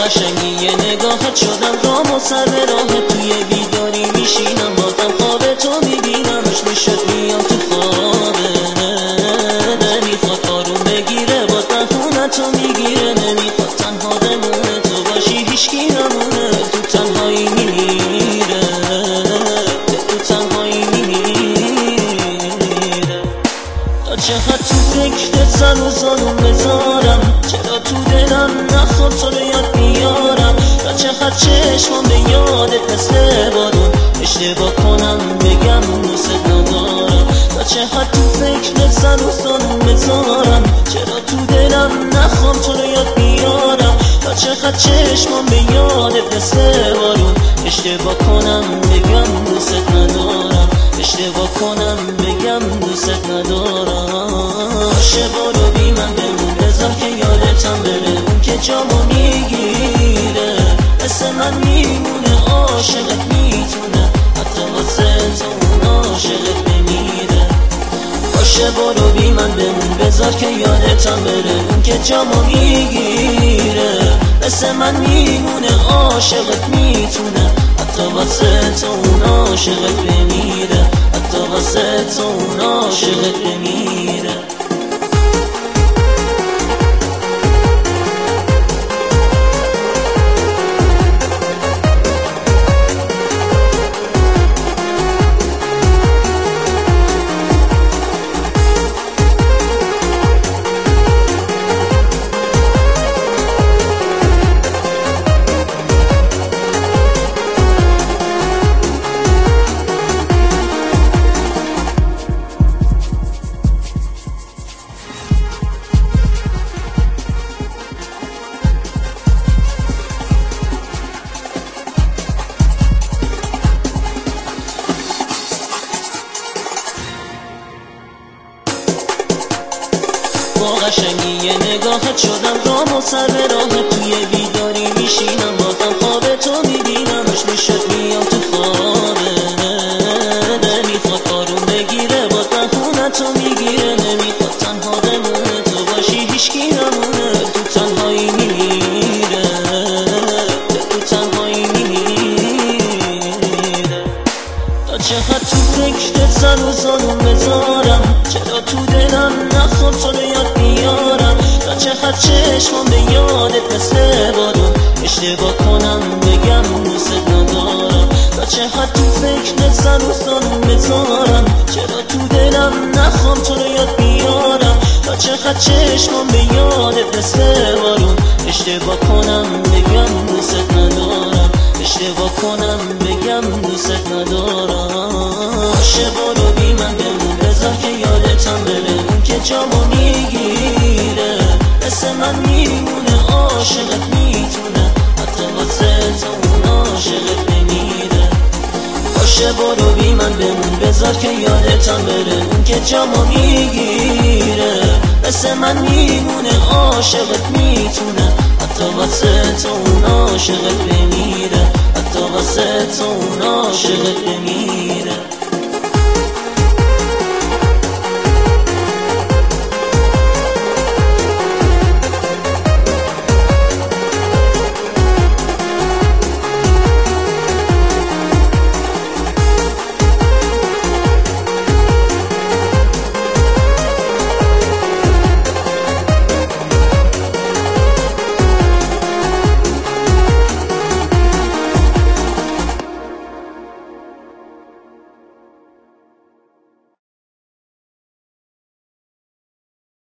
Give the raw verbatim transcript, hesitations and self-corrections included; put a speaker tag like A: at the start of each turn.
A: قشنگی یه نگاهت شدم رام و سر به راهت، توی بیداری میشینم بازم خواب تو میبینم، عشق میشد میام تو خوابه، نمیخواد آروم بگیره باز بهونتو میگیره، نمیخواد تنها بمونه تو باشی هیچکی نمونه، تو تنهایی میمیره، تو تنهایی میمیره. تا چقدر تو فکرت سر و زانون بذارم، چرا تو دلم نخواب تو رو یاد میارم، تا چقدر چشمام به یادت مثل بارون، اشتباه کنم بگم دوست ندارم، تا چقدر تو فکرت سر و زانون بذارم، چرا تو دلم نخواب تو رو یاد میارم، تا چقدر چشمام به یادت مثل بارون، اشتباه کنم بگم دوست ندارم، اشتباه کنم بگم دوست ندارم. باشه برو بی من بمون، بذار که یادتم بره، اون که جامو میگیره مثل من میمونه، عاشقت میتونه حتی واسه تو اون عاشقت بمیره. باشه برو بی من بمون، بذار که یادتم بره، اون که جامو میگیره مثل من میمونه، عاشقت میتونه حتی واسه تو اون عاشقت بمیره، حتی واسه تو اون عاشقت بمیره. با قشنگی یه نگاهت شدم رام و سر به راهت، توی بیداری میشینم بازم خواب تو میبینم، عشق میشد میام تو خوابه، نمیخواد آروم بگیره باز بهونتو میگیره، نمیخواد تنها بمونه تو باشی هیچکی نمونه، تو تنهایی میمیره، تو تنهایی میمیره. تا چقدر تو فکرت سر و زانون بذارم، چرا تو دلم نخواب تو رو یاد میارم، تا چقدر چشمام به یادت مثل بارون، اشتباه کنم بگم دوست ندارم، تا چقدر تو فکرت سر و زانون بذارم، چرا تو دلم نخواب تو رو یاد میارم، تا چقدر چشمام به یادت مثل بارون، اشتباه کنم بگم دوست ندارم، اشتباه کنم بگم دوست ندارم. باشه برو بی من بمون، بذار که یادتم بره، اون که جامو میگیره مثل من میمونه، عاشقت میتونه حتی واسه تو اون عاشقت بمیره. باشه برو بی من بمون، بذار که یادتم بره، اون که جامو میگیره مثل من میمونه، عاشقت میتونه حتی واسه تو اون عاشقت بمیره، حتی واسه تو اون عاشقت بمیره.